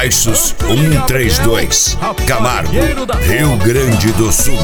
Baixos 132, Camargo, Rio Grande do Sul.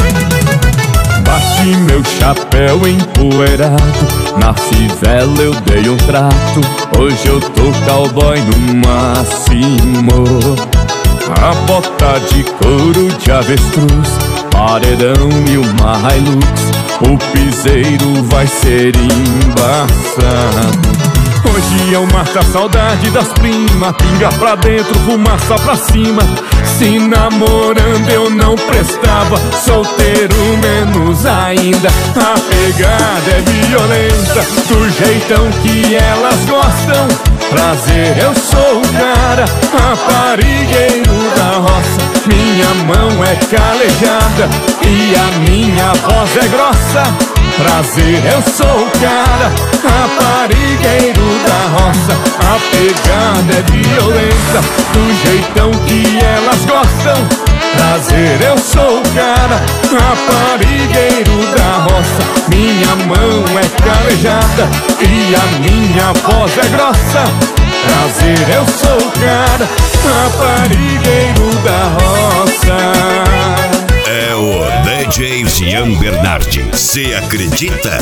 Bati meu chapéu empoeirado, na fivela eu dei um trato. Hoje eu tô cowboy no máximo. A bota de couro de avestruz, paredão e uma Hilux, o piseiro vai ser embaçado. Hoje eu mato a saudade das primas, pinga pra dentro, fumaça pra cima. Se namorando eu não prestava, solteiro menos ainda. A pegada é violenta, do jeitão que elas gostam. Prazer, eu sou o cara, raparigueiro da roça. Minha mão é calejada e a minha voz é grossa. Prazer, eu sou o cara, raparigueiro da roça. A pegada é violenta, do jeitão que elas gostam. Prazer, eu sou o cara, raparigueiro da roça. Minha mão é calejada e a minha voz é grossa. Prazer, eu sou o cara, raparigueiro da roça. É o DJ Jean Bernardi, cê acredita?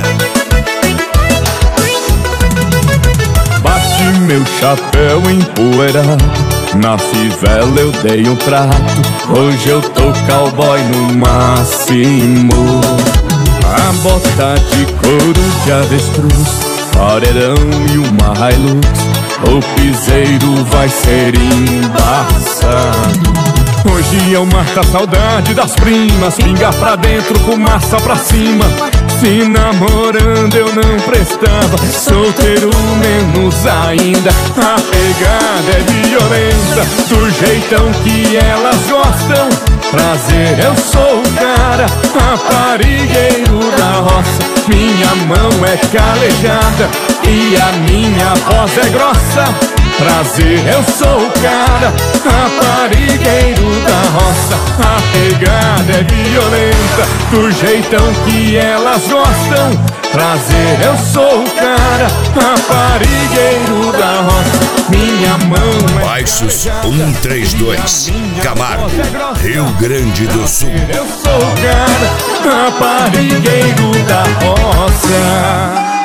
Bati meu chapéu empoeirado, na fivela eu dei um trato. Hoje eu tô cowboy no máximo. A bota de couro de avestruz, paredão e uma Hilux, o piseiro vai ser embaçado. Hoje eu mato a saudade das primas, pinga pra dentro, fumaça pra cima. Se namorando eu não prestava, solteiro menos ainda. A pegada é violenta, do jeitão que elas gostam. Prazer, eu sou o cara, raparigueiro da roça. Minha mão é calejada e a minha voz é grossa. Prazer, eu sou o cara, raparigueiro da roça. A pegada é violenta, do jeitão que elas gostam. Prazer, eu sou o cara, raparigueiro da roça. Minha mão é Baixos 132, Camargo, Rio Grande do Sul. Eu sou o cara, raparigueiro da roça.